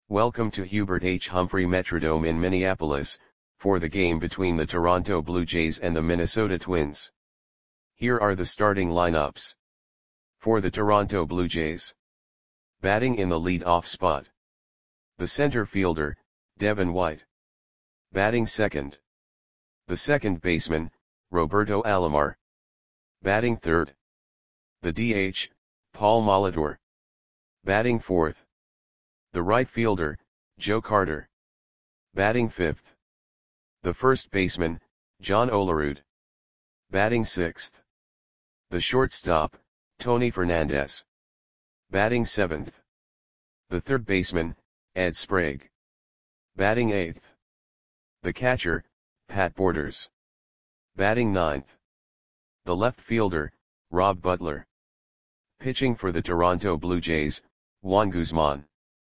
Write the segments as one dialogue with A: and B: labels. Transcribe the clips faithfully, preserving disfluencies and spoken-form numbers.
A: Welcome to Hubert H. Humphrey Metrodome in Minneapolis, for the game between the Toronto Blue Jays and the Minnesota Twins. Here are the starting lineups. For the Toronto Blue Jays. Batting in the lead-off spot. The center fielder, Devin White. Batting second. The second baseman, Roberto Alomar. Batting third. The D H, Paul Molitor. Batting fourth. The right fielder, Joe Carter. Batting fifth. The first baseman, John Olerud. Batting sixth. The shortstop, Tony Fernandez. Batting seventh. The third baseman, Ed Sprague. Batting eighth. The catcher, Pat Borders. Batting ninth. The left fielder, Rob Butler. Pitching for the Toronto Blue Jays, Juan Guzman.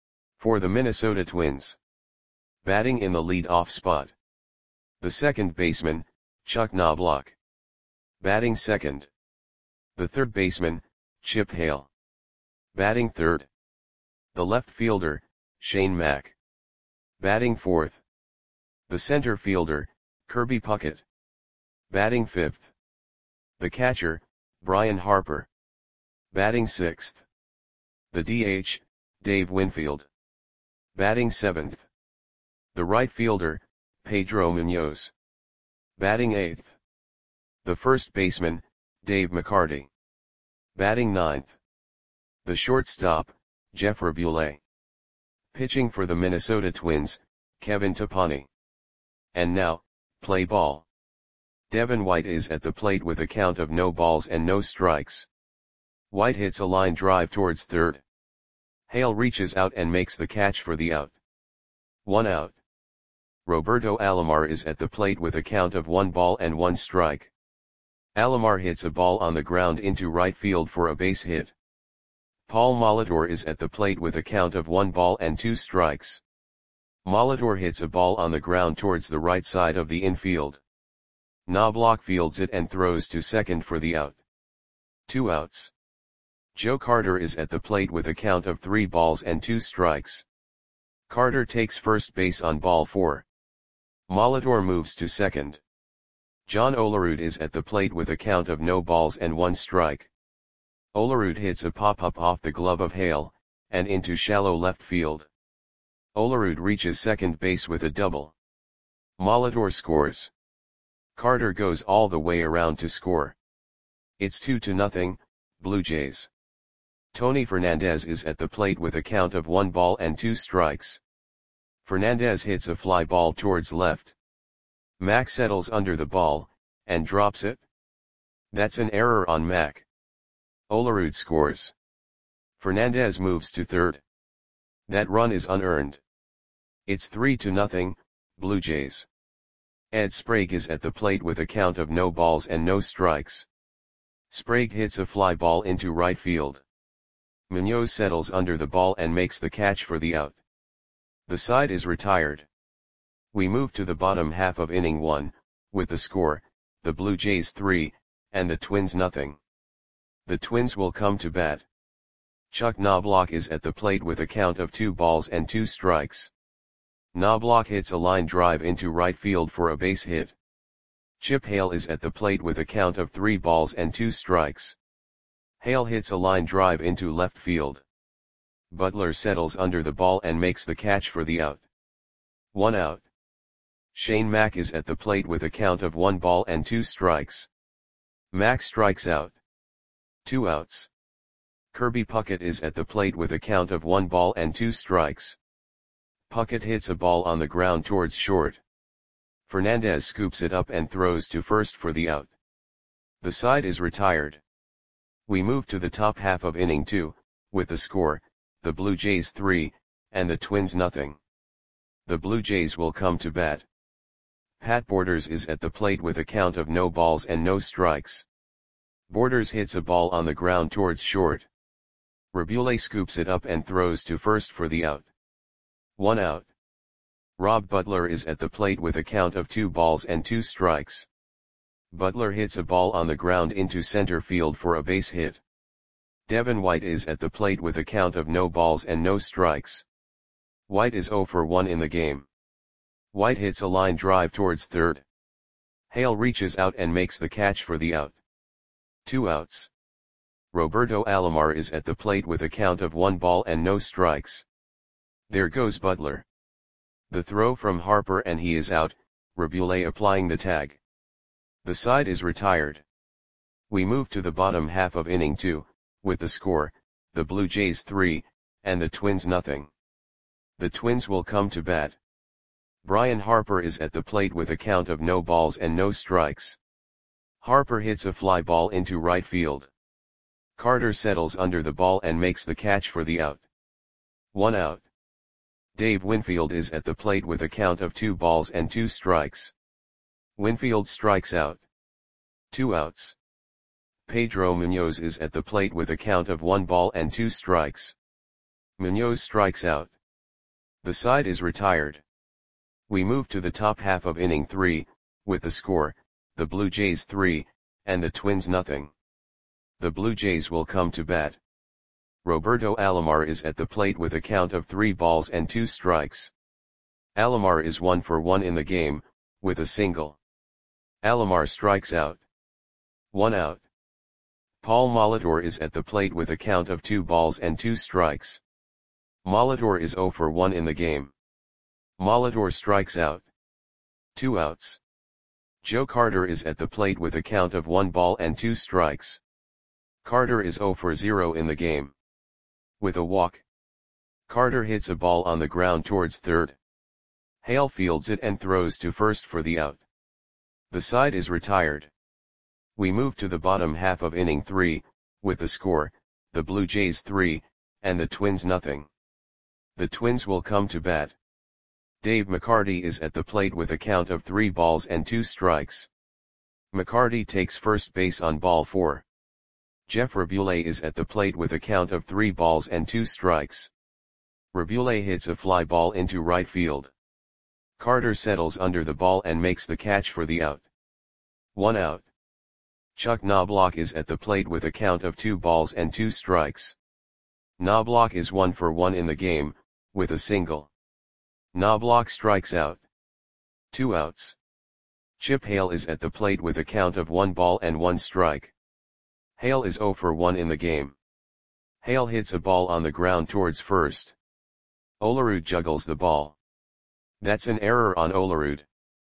A: For the Minnesota Twins. Batting in the lead-off spot. The second baseman, Chuck Knobloch. Batting second. The third baseman, Chip Hale. Batting third. The left fielder, Shane Mack. Batting fourth. The center fielder, Kirby Puckett. Batting fifth. The catcher, Brian Harper. Batting sixth. The D H, Dave Winfield. Batting seventh. The right fielder, Pedro Munoz. Batting eighth. The first baseman, Dave McCarty. Batting ninth. The shortstop, Jeff Rabule. Pitching for the Minnesota Twins, Kevin Tapani. And now, play ball. Devin White is at the plate with a count of no balls and no strikes. White hits a line drive towards third. Hale reaches out and makes the catch for the out. One out. Roberto Alomar is at the plate with a count of one ball and one strike. Alomar hits a ball on the ground into right field for a base hit. Paul Molitor is at the plate with a count of one ball and two strikes. Molitor hits a ball on the ground towards the right side of the infield. Knobloch fields it and throws to second for the out. Two outs. Joe Carter is at the plate with a count of three balls and two strikes. Carter takes first base on ball four. Molitor moves to second. John Olerud is at the plate with a count of no balls and one strike. Olerud hits a pop-up off the glove of Hale, and into shallow left field. Olerud reaches second base with a double. Molitor scores. Carter goes all the way around to score. It's two to nothing, Blue Jays. Tony Fernandez is at the plate with a count of one ball and two strikes. Fernandez hits a fly ball towards left. Mack settles under the ball, and drops it. That's an error on Mack. Olerud scores. Fernandez moves to third. That run is unearned. It's three to nothing, Blue Jays. Ed Sprague is at the plate with a count of no balls and no strikes. Sprague hits a fly ball into right field. Munoz settles under the ball and makes the catch for the out. The side is retired. We move to the bottom half of inning one, with the score, the Blue Jays three, and the Twins nothing. The Twins will come to bat. Chuck Knobloch is at the plate with a count of two balls and two strikes. Knobloch hits a line drive into right field for a base hit. Chip Hale is at the plate with a count of three balls and two strikes. Hale hits a line drive into left field. Butler settles under the ball and makes the catch for the out. One out. Shane Mack is at the plate with a count of one ball and two strikes. Mack strikes out. Two outs. Kirby Puckett is at the plate with a count of one ball and two strikes. Puckett hits a ball on the ground towards short. Fernandez scoops it up and throws to first for the out. The side is retired. We move to the top half of inning two, with the score, the Blue Jays three, and the Twins nothing. The Blue Jays will come to bat. Pat Borders is at the plate with a count of no balls and no strikes. Borders hits a ball on the ground towards short. Rabule scoops it up and throws to first for the out. One out. Rob Butler is at the plate with a count of two balls and two strikes. Butler hits a ball on the ground into center field for a base hit. Devin White is at the plate with a count of no balls and no strikes. White is zero for one in the game. White hits a line drive towards third. Hale reaches out and makes the catch for the out. Two outs. Roberto Alomar is at the plate with a count of one ball and no strikes. There goes Butler. The throw from Harper and he is out, Rabule applying the tag. The side is retired. We move to the bottom half of inning two, with the score, the Blue Jays three, and the Twins nothing. The Twins will come to bat. Brian Harper is at the plate with a count of no balls and no strikes. Harper hits a fly ball into right field. Carter settles under the ball and makes the catch for the out. One out. Dave Winfield is at the plate with a count of two balls and two strikes. Winfield strikes out. Two outs. Pedro Munoz is at the plate with a count of one ball and two strikes. Munoz strikes out. The side is retired. We move to the top half of inning three, with the score, the Blue Jays three, and the Twins nothing. The Blue Jays will come to bat. Roberto Alomar is at the plate with a count of three balls and two strikes. Alomar is one for one in the game, with a single. Alomar strikes out. One out. Paul Molitor is at the plate with a count of two balls and two strikes. Molitor is zero for one in the game. Molitor strikes out. Two outs. Joe Carter is at the plate with a count of one ball and two strikes. Carter is zero for zero in the game. With a walk. Carter hits a ball on the ground towards third. Hale fields it and throws to first for the out. The side is retired. We move to the bottom half of inning three, with the score, the Blue Jays three, and the Twins nothing. The Twins will come to bat. Dave McCarty is at the plate with a count of three balls and two strikes. McCarty takes first base on ball four. Jeff Rabule is at the plate with a count of three balls and two strikes. Rabule hits a fly ball into right field. Carter settles under the ball and makes the catch for the out. One out. Chuck Knobloch is at the plate with a count of two balls and two strikes. Knobloch is one for one in the game, with a single. Knobloch strikes out. Two outs. Chip Hale is at the plate with a count of one ball and one strike. Hale is zero for one in the game. Hale hits a ball on the ground towards first. Olerud juggles the ball. That's an error on Olerud.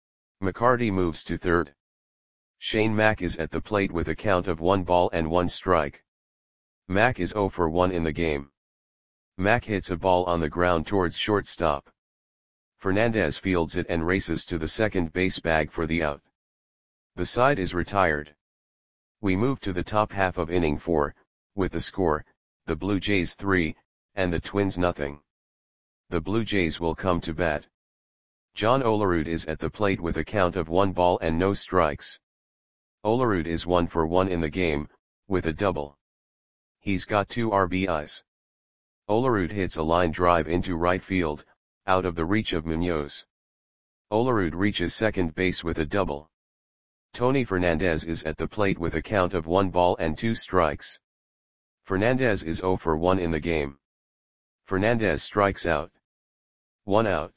A: McCarty moves to third. Shane Mack is at the plate with a count of one ball and one strike. Mack is zero for one in the game. Mack hits a ball on the ground towards shortstop. Fernandez fields it and races to the second base bag for the out. The side is retired. We move to the top half of inning four, with the score, the Blue Jays three, and the Twins nothing. The Blue Jays will come to bat. John Olerud is at the plate with a count of one ball and no strikes. Olerud is one for one in the game, with a double. He's got two R B Is. Olerud hits a line drive into right field, out of the reach of Munoz. Olerud reaches second base with a double. Tony Fernandez is at the plate with a count of one ball and two strikes. Fernandez is zero for one in the game. Fernandez strikes out. One out.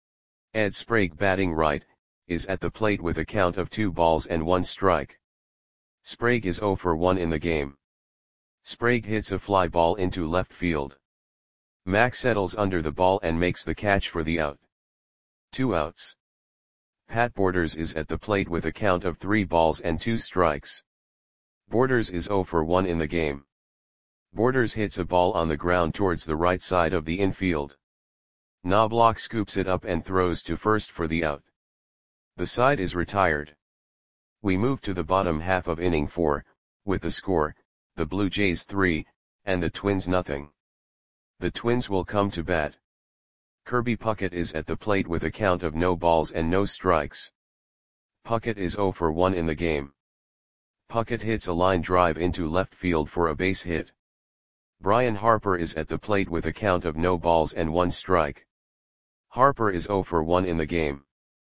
A: Ed Sprague, batting right, is at the plate with a count of two balls and one strike. Sprague is zero for one in the game. Sprague hits a fly ball into left field. Mack settles under the ball and makes the catch for the out. Two outs. Pat Borders is at the plate with a count of three balls and two strikes. Borders is zero for one in the game. Borders hits a ball on the ground towards the right side of the infield. Knobloch scoops it up and throws to first for the out. The side is retired. We move to the bottom half of inning four, with the score, the Blue Jays three, and the Twins nothing. The Twins will come to bat. Kirby Puckett is at the plate with a count of no balls and no strikes. Puckett is zero for one in the game. Puckett hits a line drive into left field for a base hit. Brian Harper is at the plate with a count of no balls and one strike. Harper is zero for one in the game.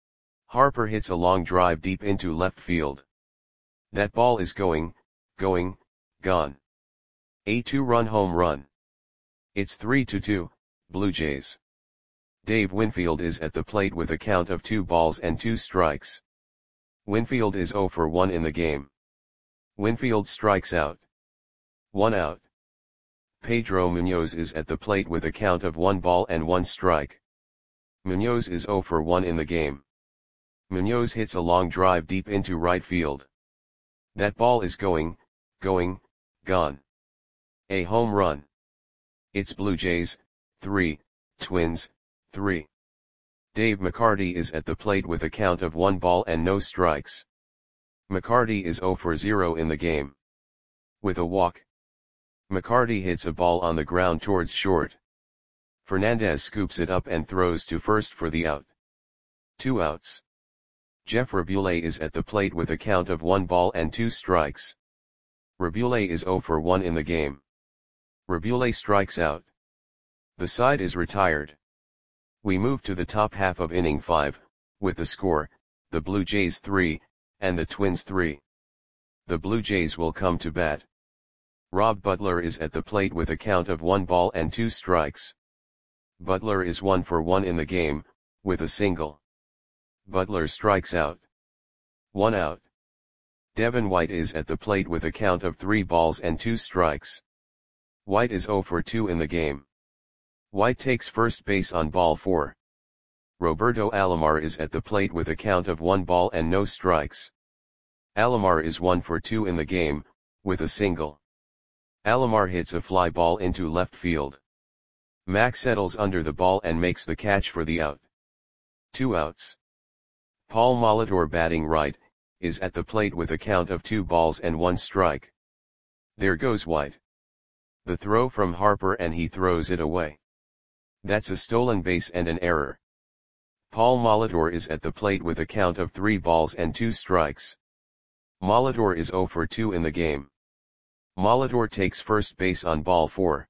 A: Harper hits a long drive deep into left field. That ball is going, going, gone. A two-run home run. It's three to two, Blue Jays. Dave Winfield is at the plate with a count of two balls and two strikes. Winfield is zero for one in the game. Winfield strikes out. One out. Pedro Munoz is at the plate with a count of one ball and one strike. Munoz is zero for one in the game. Munoz hits a long drive deep into right field. That ball is going, going, gone. A home run. It's Blue Jays, three, Twins, three. Dave McCarty is at the plate with a count of one ball and no strikes. McCarty is zero for zero in the game. With a walk. McCarty hits a ball on the ground towards short. Fernandez scoops it up and throws to first for the out. Two outs. Jeff Rabule is at the plate with a count of one ball and two strikes. Rabule is zero for one in the game. Rabule strikes out. The side is retired. We move to the top half of inning five, with the score, the Blue Jays three, and the Twins three. The Blue Jays will come to bat. Rob Butler is at the plate with a count of one ball and two strikes. Butler is one for one in the game, with a single. Butler strikes out. One out. Devin White is at the plate with a count of three balls and two strikes. White is zero for two in the game. White takes first base on ball four. Roberto Alomar is at the plate with a count of one ball and no strikes. Alomar is one for two in the game, with a single. Alomar hits a fly ball into left field. Mack settles under the ball and makes the catch for the out. Two outs. Paul Molitor, batting right, is at the plate with a count of two balls and one strike. There goes White. The throw from Harper and he throws it away. That's a stolen base and an error. Paul Molitor is at the plate with a count of three balls and two strikes. Molitor is zero for two in the game. Molitor takes first base on ball four.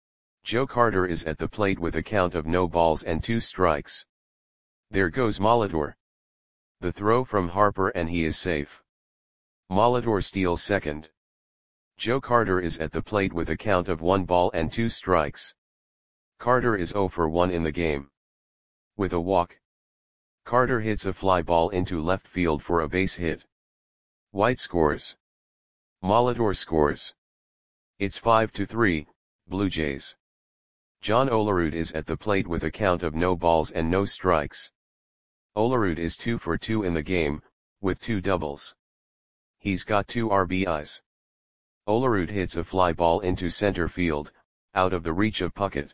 A: Joe Carter is at the plate with a count of no balls and two strikes. There goes Molitor. The throw from Harper and he is safe. Molitor steals second. Joe Carter is at the plate with a count of one ball and two strikes. Carter is zero for one in the game. With a walk. Carter hits a fly ball into left field for a base hit. White scores. Molitor scores. It's five to three, Blue Jays. John Olerud is at the plate with a count of no balls and no strikes. Olerud is two for two in the game, with two doubles. He's got two R B Is. Olerud hits a fly ball into center field, out of the reach of Puckett.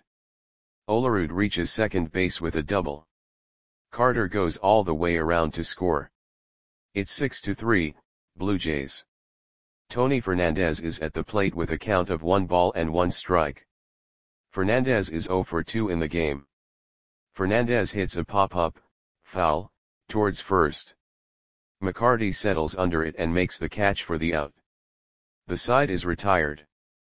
A: Olerud reaches second base with a double. Carter goes all the way around to score. It's six to three, Blue Jays. Tony Fernandez is at the plate with a count of one ball and one strike. Fernandez is zero for two in the game. Fernandez hits a pop-up, foul, towards first. McCarty settles under it and makes the catch for the out. The side is retired.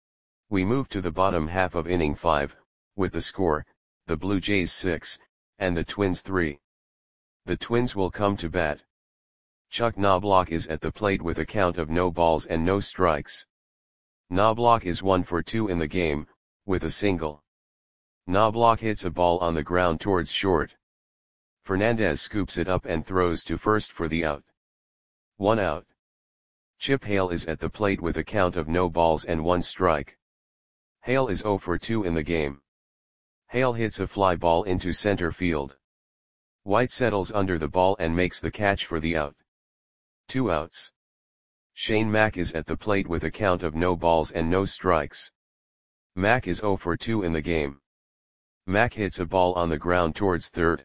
A: We move to the bottom half of inning five, with the score, the Blue Jays six, and the Twins three. The Twins will come to bat. Chuck Knobloch is at the plate with a count of no balls and no strikes. Knobloch is one for two in the game, with a single. Knobloch hits a ball on the ground towards short. Fernandez scoops it up and throws to first for the out. One out. Chip Hale is at the plate with a count of no balls and one strike. Hale is zero for two in the game. Hale hits a fly ball into center field. White settles under the ball and makes the catch for the out. Two outs. Shane Mack is at the plate with a count of no balls and no strikes. Mack is zero for two in the game. Mack hits a ball on the ground towards third.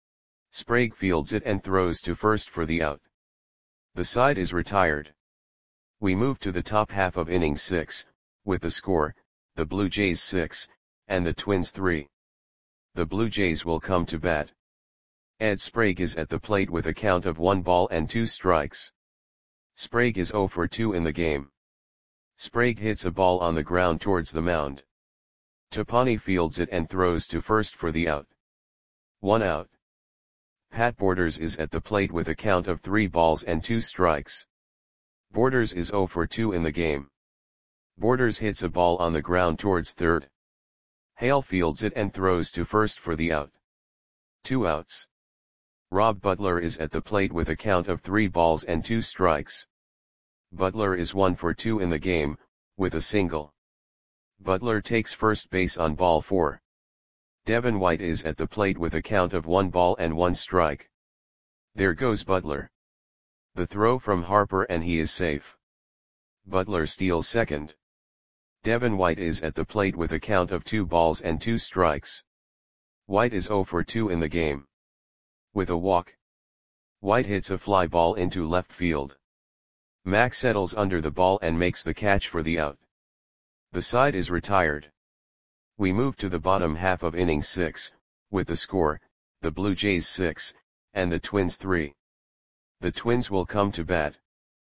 A: Sprague fields it and throws to first for the out. The side is retired. We move to the top half of inning six, with the score, the Blue Jays six, and the Twins three. The Blue Jays will come to bat. Ed Sprague is at the plate with a count of one ball and two strikes. Sprague is zero for two in the game. Sprague hits a ball on the ground towards the mound. Topani fields it and throws to first for the out. One out. Pat Borders is at the plate with a count of three balls and two strikes. Borders is zero for two in the game. Borders hits a ball on the ground towards third. Hale fields it and throws to first for the out. Two outs. Rob Butler is at the plate with a count of three balls and two strikes. Butler is one for two in the game, with a single. Butler takes first base on ball four. Devin White is at the plate with a count of one ball and one strike. There goes Butler. The throw from Harper and he is safe. Butler steals second. Devin White is at the plate with a count of two balls and two strikes. White is zero for two in the game. With a walk. White hits a fly ball into left field. Max settles under the ball and makes the catch for the out. The side is retired. We move to the bottom half of inning six, with the score, the Blue Jays six, and the Twins three. The Twins will come to bat.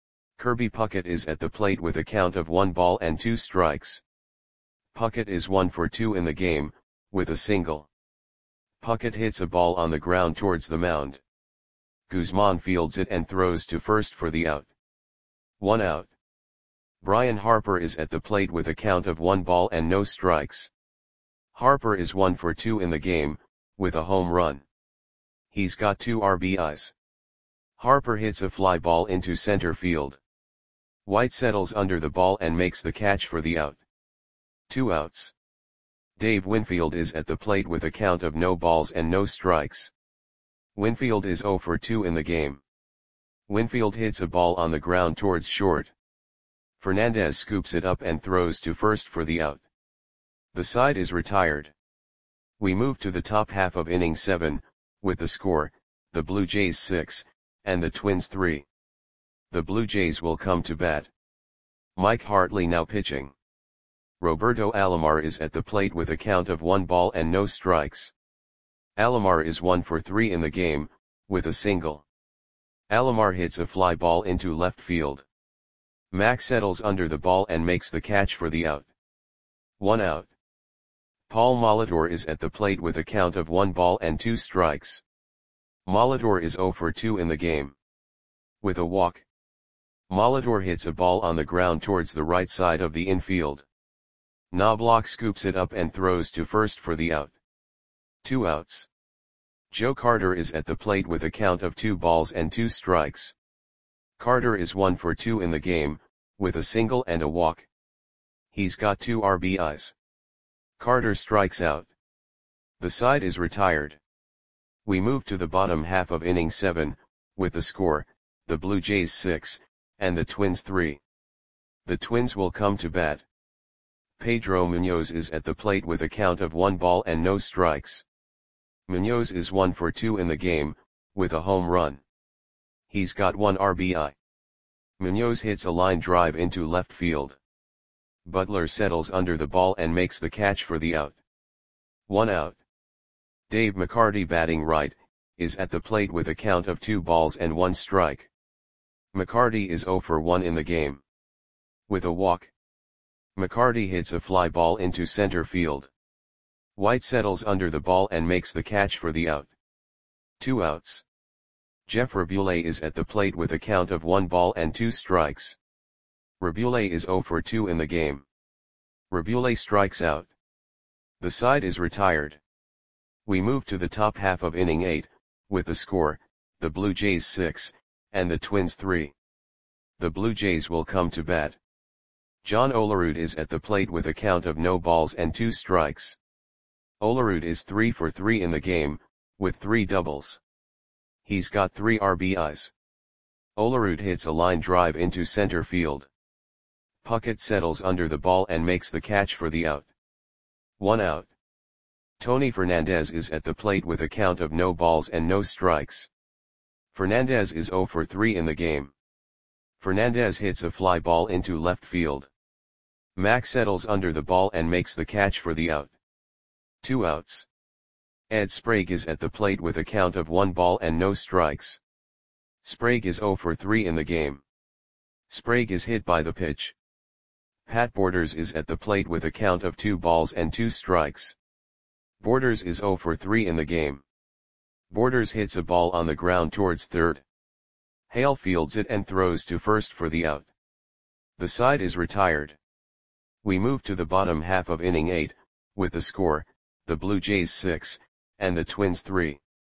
A: Kirby Puckett is at the plate with a count of one ball and two strikes. Puckett is one for two in the game, with a single. Puckett hits a ball on the ground towards the mound. Guzman fields it and throws to first for the out. One out. Brian Harper is at the plate with a count of one ball and no strikes. Harper is one for two in the game, with a home run. He's got two R B Is. Harper hits a fly ball into center field. White settles under the ball and makes the catch for the out. Two outs. Dave Winfield is at the plate with a count of no balls and no strikes. Winfield is zero for two in the game. Winfield hits a ball on the ground towards short. Fernandez scoops it up and throws to first for the out. The side is retired. We move to the top half of inning seven, with the score, the Blue Jays six, and the Twins three. The Blue Jays will come to bat. Mike Hartley now pitching. Roberto Alomar is at the plate with a count of one ball and no strikes. Alomar is one for three in the game, with a single. Alomar hits a fly ball into left field. Max settles under the ball and makes the catch for the out. One out. Paul Molitor is at the plate with a count of one ball and two strikes. Molitor is zero for two in the game. With a walk. Molitor hits a ball on the ground towards the right side of the infield. Knobloch scoops it up and throws to first for the out. Two outs. Joe Carter is at the plate with a count of two balls and two strikes. Carter is one for two in the game, with a single and a walk. He's got two R B Is. Carter strikes out. The side is retired. We move to the bottom half of inning seven, with the score, the Blue Jays six, and the Twins three. The Twins will come to bat. Pedro Munoz is at the plate with a count of one ball and no strikes. Munoz is one for two in the game, with a home run. He's got one R B I. Munoz hits a line drive into left field. Butler settles under the ball and makes the catch for the out. One out. Dave McCarty batting right, is at the plate with a count of two balls and one strike. McCarty is zero for one in the game. With a walk. McCarty hits a fly ball into center field. White settles under the ball and makes the catch for the out. Two outs. Jeff Rabule is at the plate with a count of one ball and two strikes. Rabule is zero for two in the game. Rabule strikes out. The side is retired. We move to the top half of inning eight, with the score, the Blue Jays six, and the Twins three. The Blue Jays will come to bat. John Olerud is at the plate with a count of no balls and two strikes. Olerud is three for three in the game, with three doubles. He's got three R B Is. Olerud hits a line drive into center field. Puckett settles under the ball and makes the catch for the out. One out. Tony Fernandez is at the plate with a count of no balls and no strikes. Fernandez is zero for three in the game. Fernandez hits a fly ball into left field. Max settles under the ball and makes the catch for the out. Two outs. Ed Sprague is at the plate with a count of one ball and no strikes. Sprague is zero for three in the game. Sprague is hit by the pitch. Pat Borders is at the plate with a count of two balls and two strikes. Borders is zero for three in the game. Borders hits a ball on the ground towards third. Hale fields it and throws to first for the out. The side is retired. We move to the bottom half of inning eight, with the score, the Blue Jays six, and the Twins three.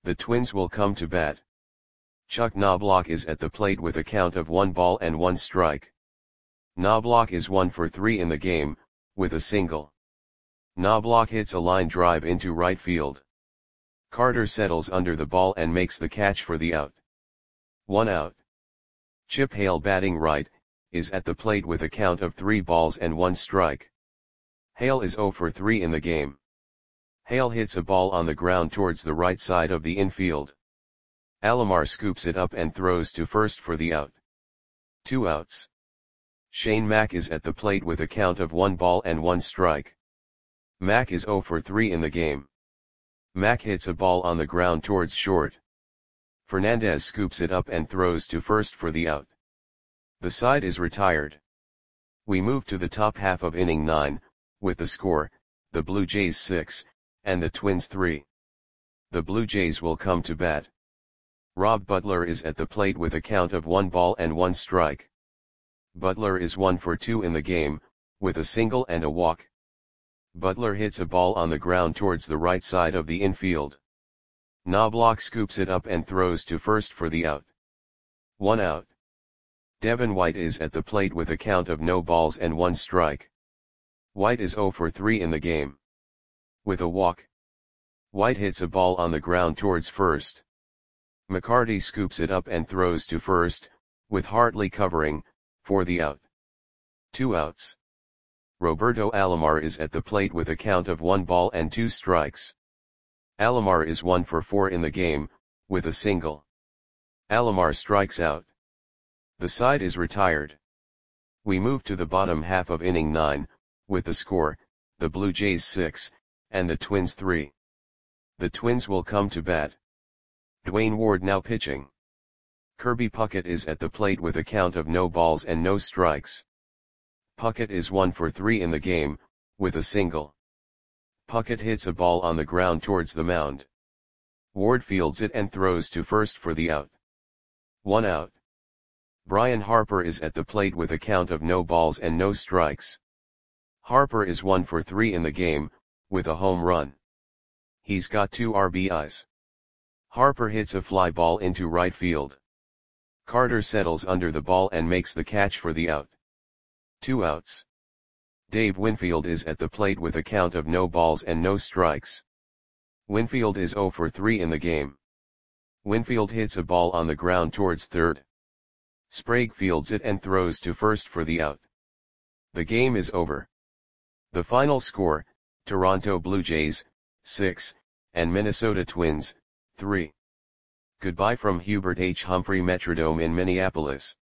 A: The Twins will come to bat. Chuck Knobloch is at the plate with a count of one ball and one strike. Knobloch is one for three in the game, with a single. Knobloch hits a line drive into right field. Carter settles under the ball and makes the catch for the out. One out. Chip Hale, batting right, is at the plate with a count of three balls and one strike. Hale is zero for three in the game. Hale hits a ball on the ground towards the right side of the infield. Alomar scoops it up and throws to first for the out. Two outs. Shane Mack is at the plate with a count of one ball and one strike. Mack is zero for three in the game. Mack hits a ball on the ground towards short. Fernandez scoops it up and throws to first for the out. The side is retired. We move to the top half of inning nine, with the score, the Blue Jays six, and the Twins three. The Blue Jays will come to bat. Rob Butler is at the plate with a count of one ball and one strike. Butler is one for two in the game, with a single and a walk. Butler hits a ball on the ground towards the right side of the infield. Knobloch scoops it up and throws to first for the out. One out. Devin White is at the plate with a count of no balls and one strike. White is zero for three in the game. With a walk. White hits a ball on the ground towards first. McCarty scoops it up and throws to first, with Hartley covering, for the out. Two outs. Roberto Alomar is at the plate with a count of one ball and two strikes. Alomar is one for four in the game, with a single. Alomar strikes out. The side is retired. We move to the bottom half of inning nine, with the score, the Blue Jays six, and the Twins three. The Twins will come to bat. Dwayne Ward now pitching. Kirby Puckett is at the plate with a count of no balls and no strikes. Puckett is one for three in the game, with a single. Puckett hits a ball on the ground towards the mound. Ward fields it and throws to first for the out. One out. Brian Harper is at the plate with a count of no balls and no strikes. Harper is one for three in the game, with a home run. He's got two R B Is. Harper hits a fly ball into right field. Carter settles under the ball and makes the catch for the out. Two outs. Dave Winfield is at the plate with a count of no balls and no strikes. Winfield is zero for three in the game. Winfield hits a ball on the ground towards third. Sprague fields it and throws to first for the out. The game is over. The final score, Toronto Blue Jays, six, and Minnesota Twins, three. Goodbye from Hubert H. Humphrey Metrodome in Minneapolis.